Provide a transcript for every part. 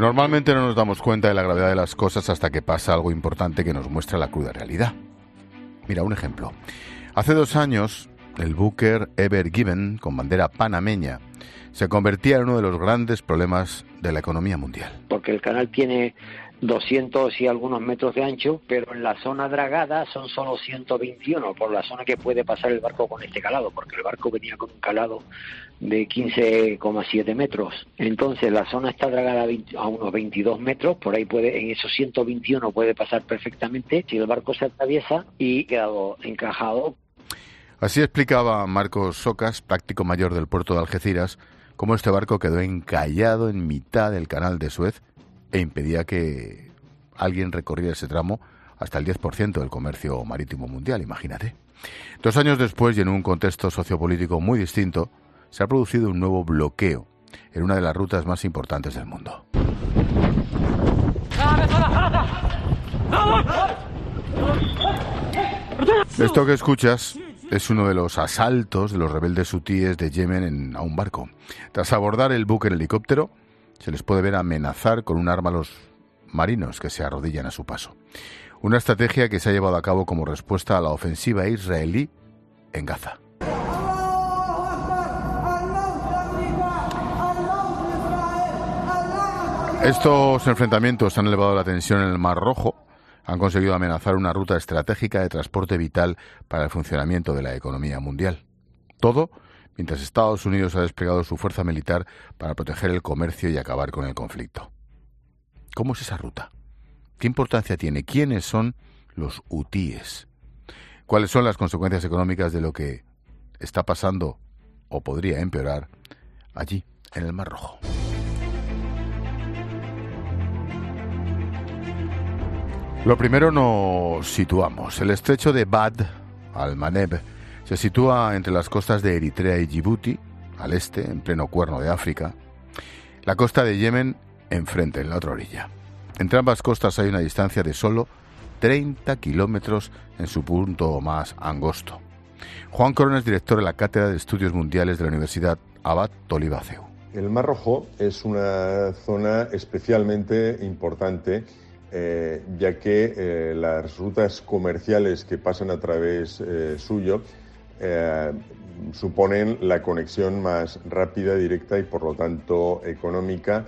Normalmente no nos damos cuenta de la gravedad de las cosas hasta que pasa algo importante que nos muestra la cruda realidad. Mira, un ejemplo. Hace 2 años, el buque Ever Given, con bandera panameña, se convertía en uno de los grandes problemas de la economía mundial. Porque el canal tiene 200 y algunos metros de ancho, pero en la zona dragada son solo 121, por la zona que puede pasar el barco con este calado, porque el barco venía con un calado de 15,7 metros. Entonces la zona está dragada a unos 22 metros, por ahí en esos 121 puede pasar perfectamente si el barco se atraviesa y quedado encajado. Así explicaba Marcos Socas, práctico mayor del puerto de Algeciras, cómo este barco quedó encallado en mitad del canal de Suez e impedía que alguien recorriera ese tramo hasta el 10% del comercio marítimo mundial, imagínate. 2 años después, y en un contexto sociopolítico muy distinto, se ha producido un nuevo bloqueo en una de las rutas más importantes del mundo. Esto que escuchas es uno de los asaltos de los rebeldes hutíes de Yemen a un barco. Tras abordar el buque en helicóptero, se les puede ver amenazar con un arma a los marinos que se arrodillan a su paso. Una estrategia que se ha llevado a cabo como respuesta a la ofensiva israelí en Gaza. Estos enfrentamientos han elevado la tensión en el Mar Rojo, han conseguido amenazar una ruta estratégica de transporte vital para el funcionamiento de la economía mundial. Todo mientras Estados Unidos ha desplegado su fuerza militar para proteger el comercio y acabar con el conflicto. ¿Cómo es esa ruta? ¿Qué importancia tiene? ¿Quiénes son los hutíes? ¿Cuáles son las consecuencias económicas de lo que está pasando o podría empeorar allí, en el Mar Rojo? Lo primero nos situamos. El estrecho de Bab al-Mandeb se sitúa entre las costas de Eritrea y Djibouti, al este, en pleno cuerno de África. La costa de Yemen, enfrente, en la otra orilla. Entre ambas costas hay una distancia de solo 30 kilómetros en su punto más angosto. Juan Corona es director de la Cátedra de Estudios Mundiales de la Universidad Abad Tolibaceu. El Mar Rojo es una zona especialmente importante, ya que las rutas comerciales que pasan a través suyo suponen la conexión más rápida, directa y por lo tanto económica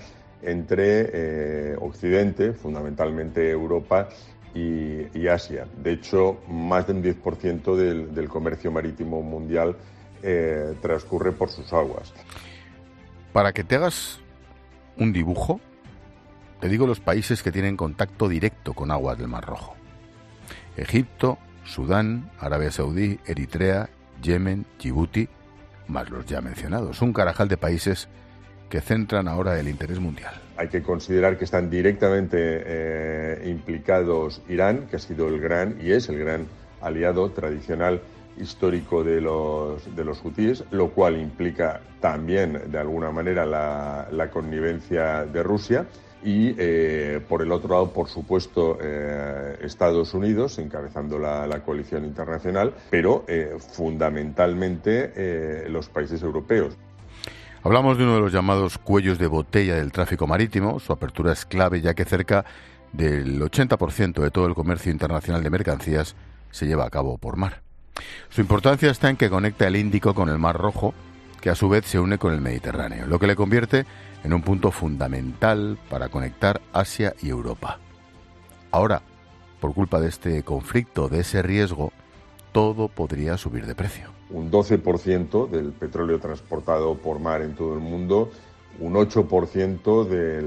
entre Occidente, fundamentalmente Europa, y Asia. De hecho, más del 10% del comercio marítimo mundial transcurre por sus aguas. Para que te hagas un dibujo, te digo los países que tienen contacto directo con aguas del Mar Rojo: Egipto, Sudán, Arabia Saudí, Eritrea, Yemen, Djibouti, más los ya mencionados. Un carajal de países que centran ahora el interés mundial. Hay que considerar que están directamente implicados Irán, que ha sido el gran y es el gran aliado tradicional histórico de los hutíes, lo cual implica también de alguna manera la connivencia de Rusia. Y por el otro lado, por supuesto, Estados Unidos, encabezando la coalición internacional, pero fundamentalmente los países europeos. Hablamos de uno de los llamados cuellos de botella del tráfico marítimo. Su apertura es clave, ya que cerca del 80% de todo el comercio internacional de mercancías se lleva a cabo por mar. Su importancia está en que conecta el Índico con el Mar Rojo, que a su vez se une con el Mediterráneo, lo que le convierte en un punto fundamental para conectar Asia y Europa. Ahora, por culpa de este conflicto, de ese riesgo, todo podría subir de precio. Un 12% del petróleo transportado por mar en todo el mundo, un 8%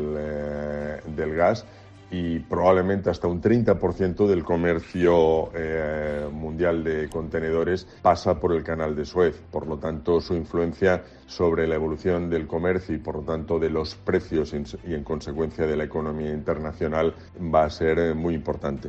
del gas y probablemente hasta un 30% del comercio mundial de contenedores pasa por el canal de Suez. Por lo tanto, su influencia sobre la evolución del comercio y, por lo tanto, de los precios y, en consecuencia, de la economía internacional va a ser muy importante.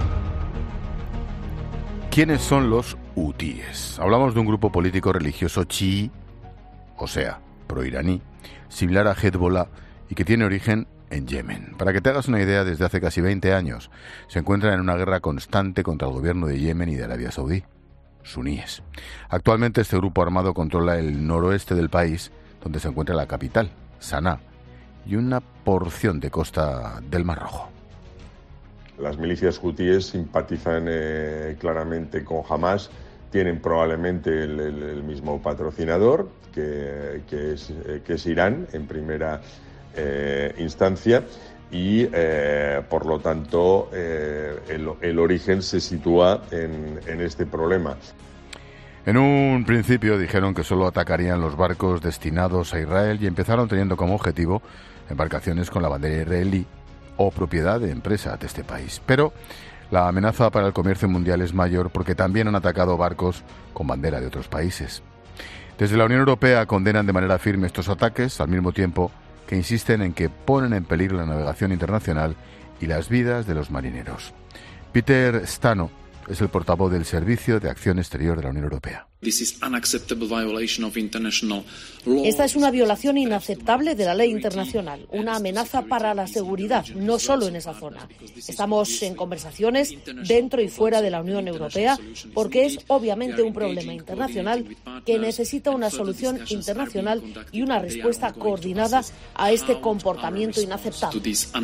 ¿Quiénes son los hutíes? Hablamos de un grupo político religioso chií, o sea, proiraní, similar a Hezbollah y que tiene origen en Yemen. Para que te hagas una idea, desde hace casi 20 años se encuentran en una guerra constante contra el gobierno de Yemen y de Arabia Saudí, suníes. Actualmente este grupo armado controla el noroeste del país, donde se encuentra la capital, Saná, y una porción de costa del Mar Rojo. Las milicias hutíes simpatizan claramente con Hamás, tienen probablemente el mismo patrocinador, que es Irán en primera instancia, y por lo tanto el origen se sitúa en este problema. En un principio dijeron que solo atacarían los barcos destinados a Israel y empezaron teniendo como objetivo embarcaciones con la bandera israelí o propiedad de empresas de este país. Pero la amenaza para el comercio mundial es mayor porque también han atacado barcos con bandera de otros países. Desde la Unión Europea condenan de manera firme estos ataques, al mismo tiempo que insisten en que ponen en peligro la navegación internacional y las vidas de los marineros. Peter Stano es el portavoz del Servicio de Acción Exterior de la Unión Europea. Esta es una violación inaceptable de la ley internacional, una amenaza para la seguridad, no solo en esa zona. Estamos en conversaciones dentro y fuera de la Unión Europea porque es obviamente un problema internacional que necesita una solución internacional y una respuesta coordinada a este comportamiento inaceptable.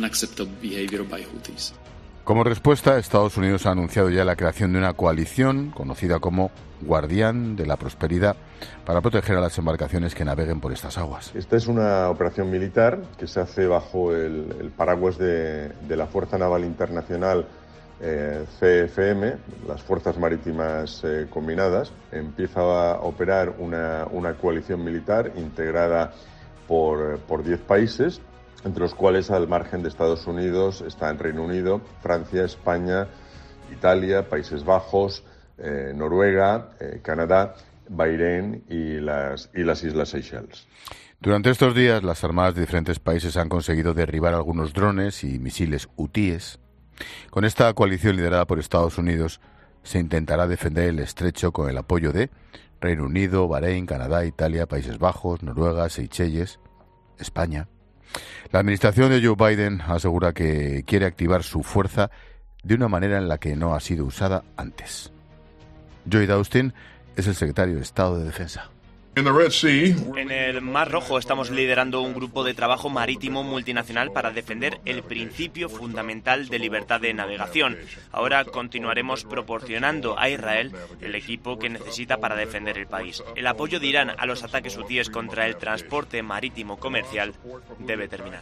Como respuesta, Estados Unidos ha anunciado ya la creación de una coalición conocida como Guardián de la Prosperidad para proteger a las embarcaciones que naveguen por estas aguas. Esta es una operación militar que se hace bajo el paraguas de la Fuerza Naval Internacional CFM, las Fuerzas Marítimas Combinadas. Empieza a operar una coalición militar integrada por 10 países, entre los cuales, al margen de Estados Unidos, están Reino Unido, Francia, España, Italia, Países Bajos, Noruega, Canadá, Bahrein y las Islas Seychelles. Durante estos días, las armadas de diferentes países han conseguido derribar algunos drones y misiles hutíes. Con esta coalición liderada por Estados Unidos, se intentará defender el estrecho con el apoyo de Reino Unido, Bahrein, Canadá, Italia, Países Bajos, Noruega, Seychelles, España. La administración de Joe Biden asegura que quiere activar su fuerza de una manera en la que no ha sido usada antes. Lloyd Austin es el secretario de Estado de Defensa. En el Mar Rojo estamos liderando un grupo de trabajo marítimo multinacional para defender el principio fundamental de libertad de navegación. Ahora continuaremos proporcionando a Israel el equipo que necesita para defender el país. El apoyo de Irán a los ataques hutíes contra el transporte marítimo comercial debe terminar.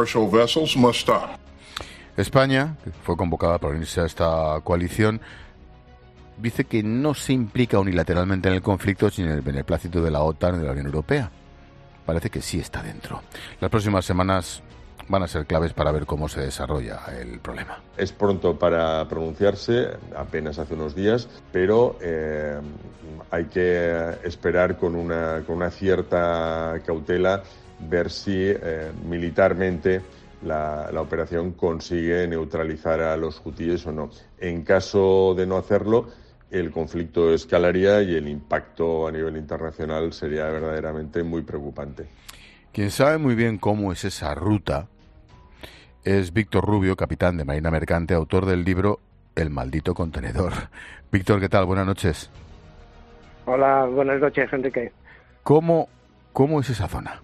España, que fue convocada para unirse a esta coalición, dice que no se implica unilateralmente en el conflicto sin el beneplácito de la OTAN y de la Unión Europea. Parece que sí está dentro. Las próximas semanas van a ser claves para ver cómo se desarrolla el problema. Es pronto para pronunciarse, apenas hace unos días, pero hay que esperar con una cierta cautela, ver si militarmente la operación consigue neutralizar a los hutíes o no. En caso de no hacerlo, el conflicto escalaría y el impacto a nivel internacional sería verdaderamente muy preocupante. Quien sabe muy bien cómo es esa ruta es Víctor Rubio, capitán de Marina Mercante, autor del libro El maldito contenedor. Víctor, ¿qué tal? Buenas noches. Hola, buenas noches, Enrique. ¿Cómo es esa zona?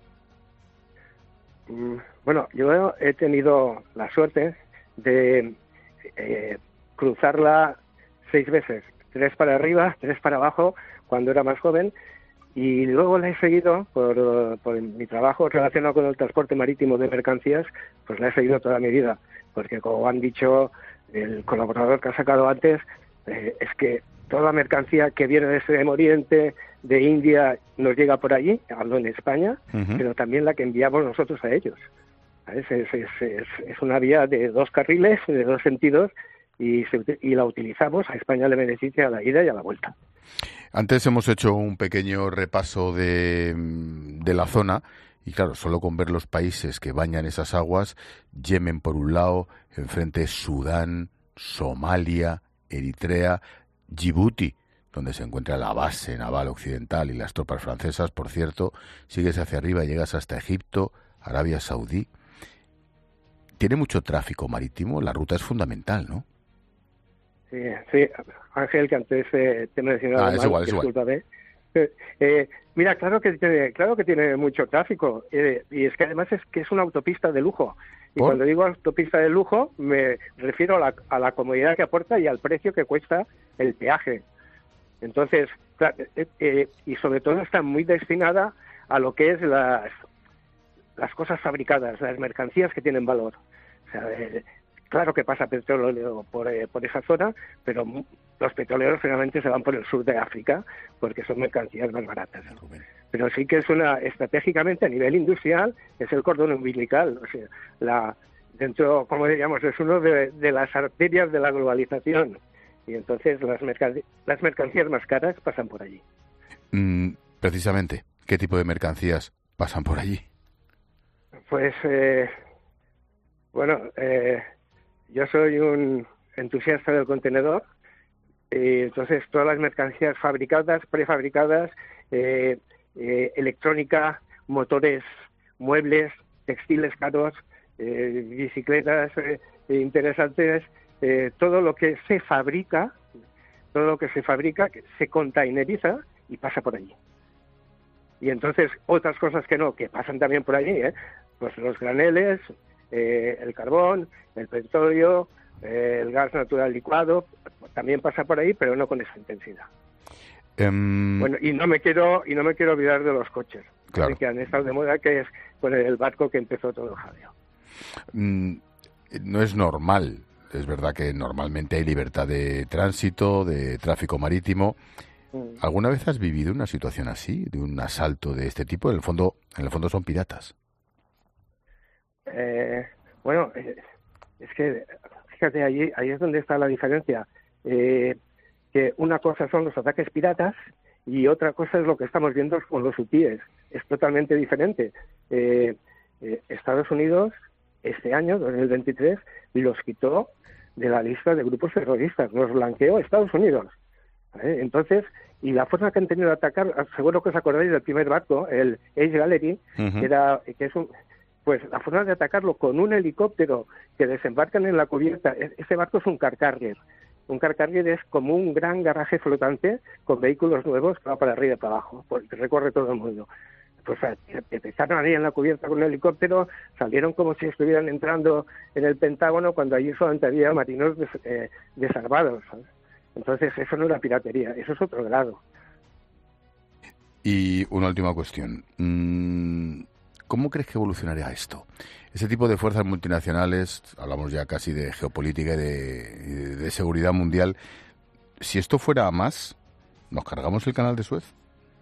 Bueno, yo he tenido la suerte de cruzarla 6 veces, 3 para arriba, 3 para abajo, cuando era más joven, y luego la he seguido por mi trabajo relacionado con el transporte marítimo de mercancías, pues la he seguido toda mi vida, porque como han dicho el colaborador que ha sacado antes, es que toda la mercancía que viene de Extremo Oriente, de India, nos llega por allí, hablo en España, pero también la que enviamos nosotros a ellos. Es una vía de 2 carriles, de 2 sentidos, y la utilizamos. A España le beneficia a la ida y a la vuelta. Antes hemos hecho un pequeño repaso de la zona y claro, solo con ver los países que bañan esas aguas, Yemen por un lado, enfrente Sudán, Somalia, Eritrea, Djibouti, donde se encuentra la base naval occidental y las tropas francesas, por cierto, sigues hacia arriba y llegas hasta Egipto, Arabia Saudí. Tiene mucho tráfico marítimo, la ruta es fundamental, ¿no? Sí, Ángel, que antes te mencionaba, es igual. discúlpame, Mira, claro que tiene mucho tráfico, y es que además es una autopista de lujo. Y ¿por? Cuando digo autopista de lujo me refiero a la comodidad que aporta y al precio que cuesta el peaje. Entonces, claro, y sobre todo está muy destinada a lo que es las cosas fabricadas, las mercancías que tienen valor. O sea, claro que pasa petróleo por esa zona, pero los petroleros finalmente se van por el sur de África porque son mercancías más baratas. Pero sí que es estratégicamente a nivel industrial, es el cordón umbilical. O sea, dentro, como diríamos, es uno de las arterias de la globalización. Y entonces las mercancías más caras pasan por allí. Precisamente, ¿qué tipo de mercancías pasan por allí? Pues, yo soy un entusiasta del contenedor, y entonces todas las mercancías fabricadas, prefabricadas, electrónica, motores, muebles, textiles caros, bicicletas interesantes, todo lo que se fabrica se containeriza y pasa por allí. Y entonces otras cosas que pasan también por allí, pues los graneles, el carbón, el petróleo, el gas natural licuado, también pasa por ahí, pero no con esa intensidad. Bueno, y no me quiero olvidar de los coches, claro, que han estado de moda, que es con el barco que empezó todo el jaleo. No es normal. Es verdad que normalmente hay libertad de tránsito, de tráfico marítimo. ¿Alguna vez has vivido una situación así, de un asalto de este tipo? En el fondo son piratas. Es que, fíjate, ahí es donde está la diferencia. Que una cosa son los ataques piratas y otra cosa es lo que estamos viendo con los hutíes. Es totalmente diferente. Estados Unidos, este año, 2023, los quitó de la lista de grupos terroristas. Los blanqueó Estados Unidos. Entonces, y la forma que han tenido de atacar, seguro que os acordáis del primer barco, el Ace Gallery, pues la forma de atacarlo con un helicóptero que desembarcan en la cubierta. Ese barco es un car carrier. Un car carrier es como un gran garaje flotante con vehículos nuevos que va para arriba y para abajo, porque recorre todo el mundo. Pues empezaron ahí en la cubierta con un helicóptero, salieron como si estuvieran entrando en el Pentágono cuando allí solamente había marinos desarmados, ¿sabes? Entonces eso no era piratería, eso es otro grado. Y una última cuestión. ¿Cómo crees que evolucionaría esto? Ese tipo de fuerzas multinacionales, hablamos ya casi de geopolítica y de seguridad mundial, si esto fuera a más, ¿nos cargamos el canal de Suez?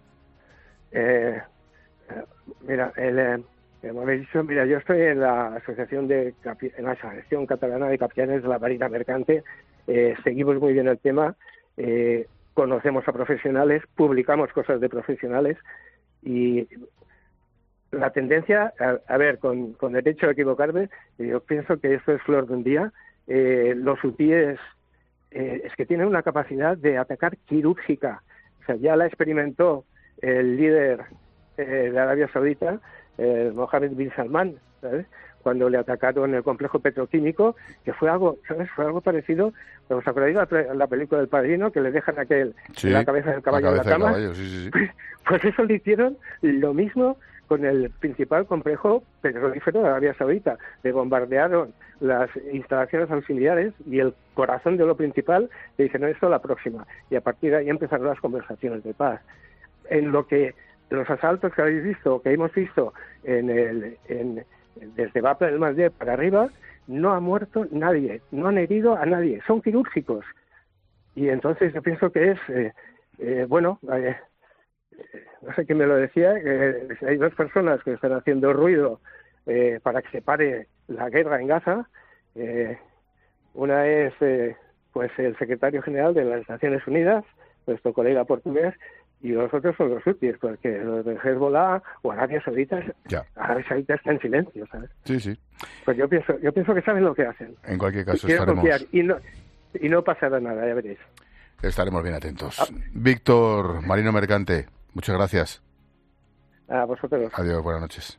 Mira, como habéis dicho, yo estoy en la Asociación Catalana de Capitanes de la Marina Mercante. Seguimos muy bien el tema, conocemos a profesionales, publicamos cosas de profesionales y la tendencia, a ver, con derecho a equivocarme, yo pienso que esto es flor de un día. Los hutíes es que tienen una capacidad de atacar quirúrgica. O sea, ya la experimentó el líder de Arabia Saudita, Mohammed bin Salman, ¿sabes? Cuando le atacaron el complejo petroquímico, que fue algo, ¿sabes? Fue algo parecido. ¿Os acordáis de la película del Padrino, que le dejan la cabeza del caballo en la cama? Sí. Pues eso le hicieron lo mismo con el principal complejo petrolífero de Arabia Saudita. Le bombardearon las instalaciones auxiliares y el corazón de lo principal le dijeron esto la próxima. Y a partir de ahí empezaron las conversaciones de paz. En lo que los asaltos que habéis visto, que hemos visto desde Bab el-Mandeb para arriba, no ha muerto nadie, no han herido a nadie, son quirúrgicos. Y entonces yo pienso que es, no sé quién me lo decía, que hay dos personas que están haciendo ruido para que se pare la guerra en Gaza. Una es pues el secretario general de las Naciones Unidas, nuestro colega portugués, y los otros son los hutíes, porque los de Hezbollah o Arabia Saudita está en silencio, ¿sabes? Sí. Pues yo pienso que saben lo que hacen. En cualquier caso estaremos... Y no pasará nada, ya veréis. Estaremos bien atentos. Víctor, marino mercante, muchas gracias. A vosotros. Adiós, buenas noches.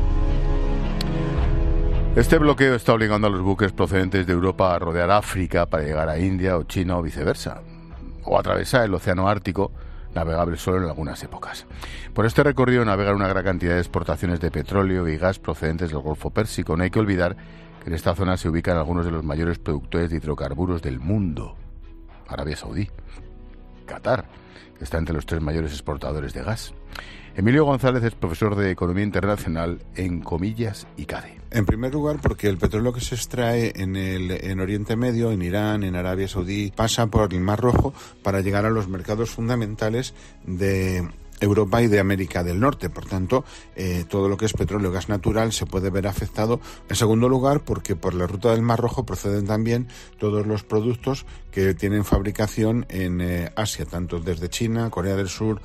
Este bloqueo está obligando a los buques procedentes de Europa a rodear África para llegar a India o China o viceversa, o atravesar el océano Ártico navegable solo en algunas épocas. Por este recorrido navegan una gran cantidad de exportaciones de petróleo y gas procedentes del Golfo Pérsico. No hay que olvidar que en esta zona se ubican algunos de los mayores productores de hidrocarburos del mundo: Arabia Saudí, Qatar, que está entre los 3 mayores exportadores de gas. Emilio González es profesor de Economía Internacional en Comillas y CADE. En primer lugar, porque el petróleo que se extrae en Oriente Medio, en Irán, en Arabia Saudí, pasa por el Mar Rojo para llegar a los mercados fundamentales de Europa y de América del Norte. Por tanto, todo lo que es petróleo y gas natural se puede ver afectado. En segundo lugar, porque por la ruta del Mar Rojo proceden también todos los productos que tienen fabricación en Asia, tanto desde China, Corea del Sur,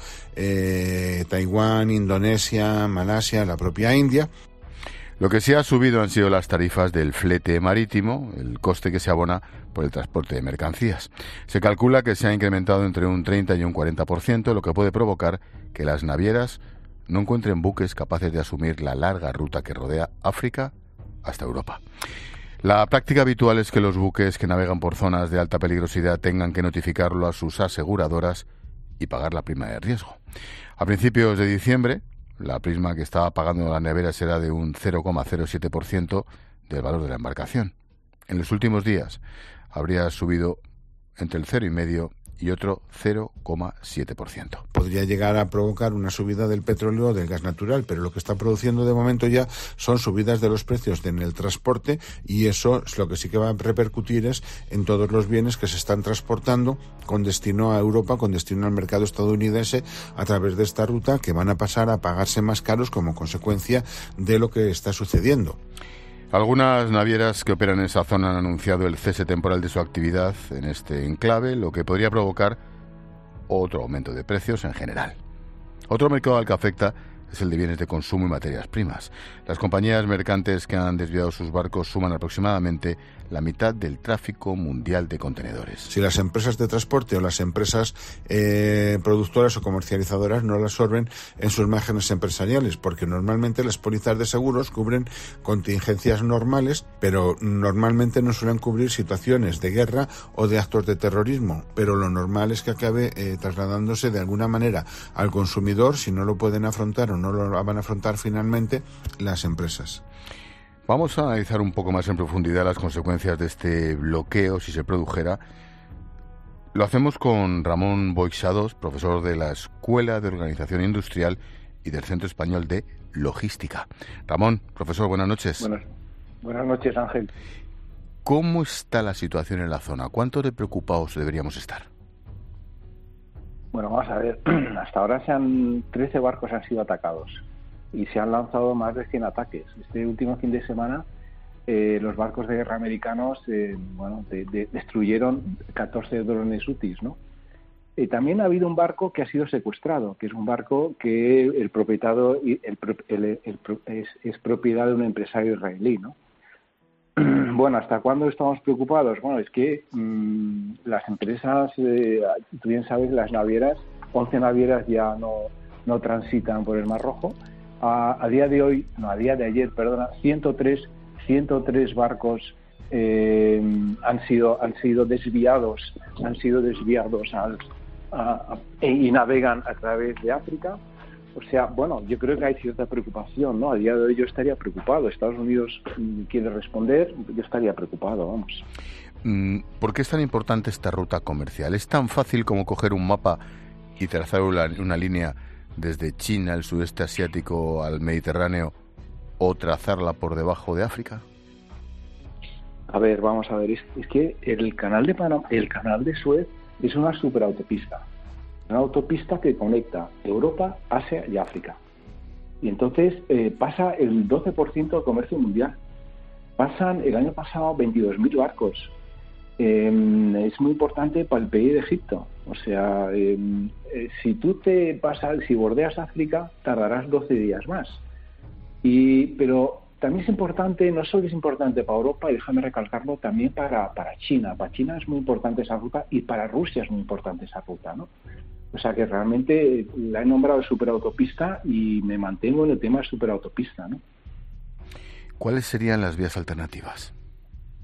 Taiwán, Indonesia, Malasia, la propia India. Lo que sí ha subido han sido las tarifas del flete marítimo, el coste que se abona por el transporte de mercancías. Se calcula que se ha incrementado entre un 30 y un 40%, lo que puede provocar que las navieras no encuentren buques capaces de asumir la larga ruta que rodea África hasta Europa. La práctica habitual es que los buques que navegan por zonas de alta peligrosidad tengan que notificarlo a sus aseguradoras y pagar la prima de riesgo. A principios de diciembre, la prima que estaba pagando la naviera era de un 0,07% del valor de la embarcación. En los últimos días habría subido entre el 0,5% y otro 0,7%. Podría llegar a provocar una subida del petróleo o del gas natural, pero lo que está produciendo de momento ya son subidas de los precios en el transporte, y eso es lo que sí que va a repercutir es en todos los bienes que se están transportando con destino a Europa, con destino al mercado estadounidense a través de esta ruta, que van a pasar a pagarse más caros como consecuencia de lo que está sucediendo. Algunas navieras que operan en esa zona han anunciado el cese temporal de su actividad en este enclave, lo que podría provocar otro aumento de precios en general. Otro mercado al que afecta es el de bienes de consumo y materias primas. Las compañías mercantes que han desviado sus barcos suman aproximadamente la mitad del tráfico mundial de contenedores. Si las empresas de transporte o las empresas productoras o comercializadoras no lo absorben en sus márgenes empresariales, porque normalmente las pólizas de seguros cubren contingencias normales, pero normalmente no suelen cubrir situaciones de guerra o de actos de terrorismo, pero lo normal es que acabe trasladándose de alguna manera al consumidor si no lo pueden afrontar o no lo van a afrontar finalmente las empresas. Vamos a analizar un poco más en profundidad las consecuencias de este bloqueo, si se produjera. Lo hacemos con Ramón Boixados, profesor de la Escuela de Organización Industrial y del Centro Español de Logística. Ramón, profesor, buenas noches. Buenas noches, Ángel. ¿Cómo está la situación en la zona? ¿Cuánto de preocupados deberíamos estar? Bueno, vamos a ver. Hasta ahora 13 barcos han sido atacados y se han lanzado más de 100 ataques. Este último fin de semana los barcos de guerra americanos destruyeron 14 drones UTIs, ¿no? También ha habido un barco que ha sido secuestrado, que es un barco que el propietario es propiedad de un empresario israelí, ¿no? Bueno, ¿hasta cuándo estamos preocupados? Bueno, es que las empresas, tú bien sabes, las navieras, 11 navieras ya no transitan por el Mar Rojo. A día de ayer, 103 barcos han sido desviados y navegan a través de África. O sea, bueno, yo creo que hay cierta preocupación, ¿no? A día de hoy yo estaría preocupado. Estados Unidos quiere responder, yo estaría preocupado, vamos. ¿Por qué es tan importante esta ruta comercial? ¿Es tan fácil como coger un mapa y trazar una línea desde China, el sudeste asiático, al Mediterráneo, o trazarla por debajo de África? A ver, vamos a ver, es que el canal de Suez es una superautopista. Una autopista que conecta Europa, Asia y África. Y entonces pasa el 12% del comercio mundial. Pasan el año pasado 22.000 barcos. Es muy importante para el PIB de Egipto. O sea, si bordeas África, tardarás 12 días más. Pero también es importante, no solo es importante para Europa, y déjame recalcarlo, también para China. Para China es muy importante esa ruta y para Rusia es muy importante esa ruta, ¿no? O sea que realmente la he nombrado superautopista y me mantengo en el tema de superautopista, ¿no? ¿Cuáles serían las vías alternativas?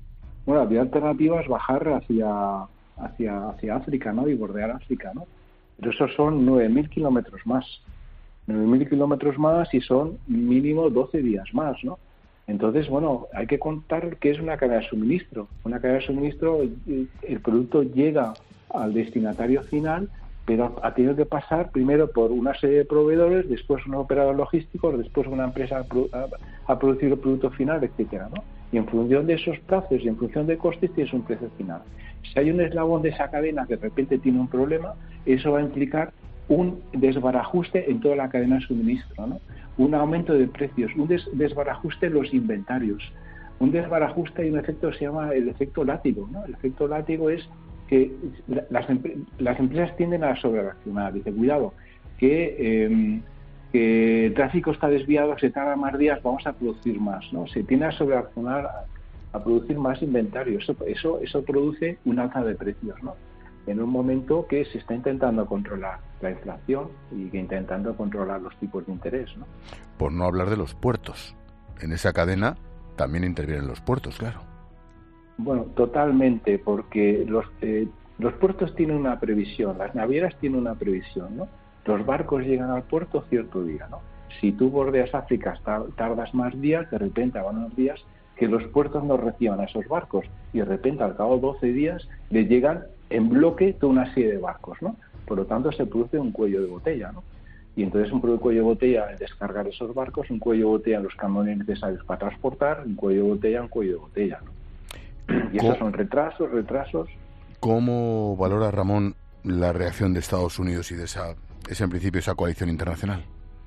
Bueno, la vía alternativa es bajar hacia África, ¿no? Y bordear África, ¿no? Pero esos son 9.000 kilómetros más. 9.000 kilómetros más y son mínimo 12 días más, ¿no? Entonces, bueno, hay que contar qué es una cadena de suministro. Una cadena de suministro, el producto llega al destinatario final, pero ha tenido que pasar primero por una serie de proveedores, después un operador logístico, después una empresa a producir el producto final, etcétera, ¿no? Y en función de esos plazos y en función de costes tienes un precio final. Si hay un eslabón de esa cadena que de repente tiene un problema, eso va a implicar un desbarajuste en toda la cadena de suministro, ¿no? Un aumento de precios, un desbarajuste en los inventarios, un desbarajuste y un efecto que se llama el efecto látigo, ¿no? El efecto látigo es que las empresas tienden a sobrereaccionar. Dice, cuidado, que el tráfico está desviado, se tarda más días, vamos a producir más, ¿no? Se tiende a sobrereaccionar, a producir más inventario. Eso produce un alza de precios, ¿no? En un momento que se está intentando controlar la inflación y que intentando controlar los tipos de interés, ¿no? Por no hablar de los puertos. En esa cadena también intervienen los puertos, claro. Bueno, totalmente, porque los puertos tienen una previsión, las navieras tienen una previsión, ¿no? Los barcos llegan al puerto cierto día, ¿no? Si tú bordeas África, tardas más días, de repente van unos días que los puertos no reciban a esos barcos y de repente al cabo de 12 días les llegan en bloque toda una serie de barcos, ¿no? Por lo tanto se produce un cuello de botella, ¿no? Y entonces un cuello de botella en descargar esos barcos, un cuello de botella en los camiones necesarios para transportar, un cuello de botella, ¿no? Y esos son retrasos. ¿Cómo valora, Ramón, la reacción de Estados Unidos y de esa en principio esa coalición internacional?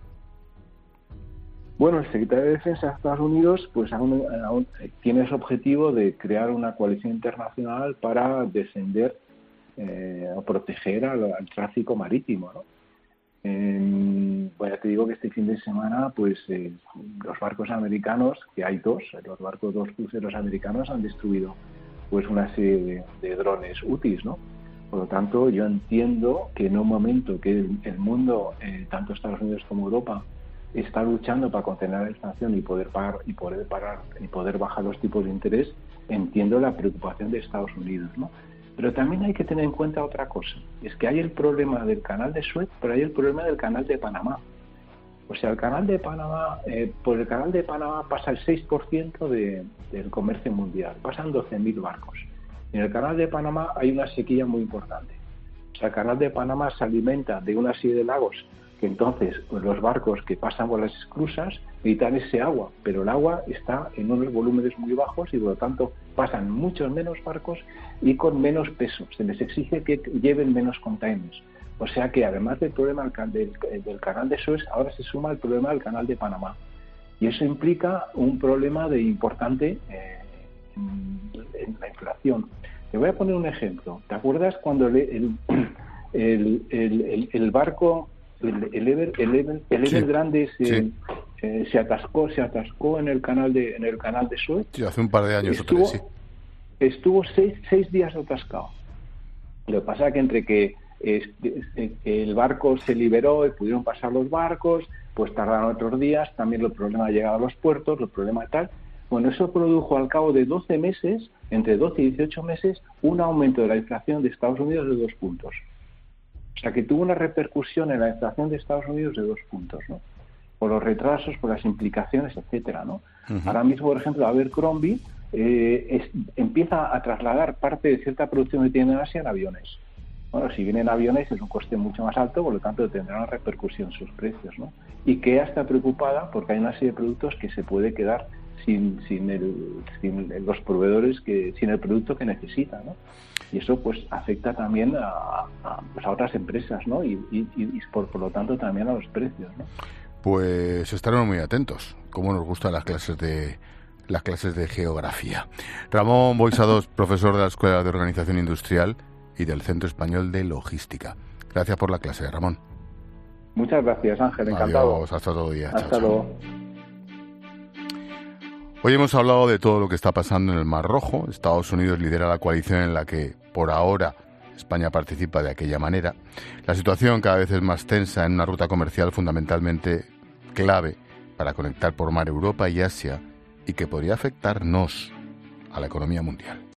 Bueno, el secretario de Defensa de Estados Unidos pues aún tiene ese objetivo de crear una coalición internacional para defender o proteger al tráfico marítimo, ¿no? Pues ya te digo que este fin de semana pues los barcos americanos, que hay dos cruceros americanos han destruido pues una serie de drones UTIs, ¿no? Por lo tanto, yo entiendo que en un momento que el mundo, tanto Estados Unidos como Europa, está luchando para contener la inflación y poder bajar los tipos de interés, entiendo la preocupación de Estados Unidos, ¿no? Pero también hay que tener en cuenta otra cosa, es que hay el problema del canal de Suez, pero hay el problema del canal de Panamá. O sea, el canal de Panamá, por el canal de Panamá pasa el 6% del comercio mundial, pasan 12.000 barcos. En el canal de Panamá hay una sequía muy importante. O sea, el canal de Panamá se alimenta de una serie de lagos que entonces pues, los barcos que pasan por las esclusas necesitan ese agua, pero el agua está en unos volúmenes muy bajos y por lo tanto pasan muchos menos barcos y con menos peso. Se les exige que lleven menos containers. O sea que además del problema del canal de Suez, ahora se suma el problema del canal de Panamá. Y eso implica un problema importante en la inflación. Te voy a poner un ejemplo. ¿Te acuerdas cuando el barco, el Ever Grande se atascó en el canal de Suez? Sí, hace un par de años estuvo 6 días atascado. Lo que pasa es que entre que el barco se liberó y pudieron pasar los barcos, pues tardaron otros días, también los problemas llegaban a los puertos, los problemas tal. Bueno, eso produjo al cabo de 12 meses, entre 12 y 18 meses, un aumento de la inflación de Estados Unidos de 2 puntos. O sea, que tuvo una repercusión en la inflación de Estados Unidos de 2 puntos, ¿no? Por los retrasos, por las implicaciones, etcétera, ¿no? Uh-huh. Ahora mismo, por ejemplo, Abercrombie empieza a trasladar parte de cierta producción que tiene en Asia en aviones. Bueno, si vienen aviones es un coste mucho más alto, por lo tanto tendrá una repercusión en sus precios, ¿no? Y IKEA está preocupada porque hay una serie de productos que se puede quedar sin los proveedores, sin el producto que necesita, ¿no? Y eso pues afecta también a otras empresas, ¿no? Y por lo tanto también a los precios, ¿no? Pues estaremos muy atentos, como nos gustan las clases de geografía. Ramón Boixados, profesor de la Escuela de Organización Industrial y del Centro Español de Logística. Gracias por la clase, Ramón. Muchas gracias, Ángel, encantado. Adiós, hasta otro día. Hasta luego. Hoy hemos hablado de todo lo que está pasando en el Mar Rojo. Estados Unidos lidera la coalición en la que, por ahora, España participa de aquella manera. La situación cada vez es más tensa en una ruta comercial fundamentalmente clave para conectar por mar Europa y Asia y que podría afectarnos a la economía mundial.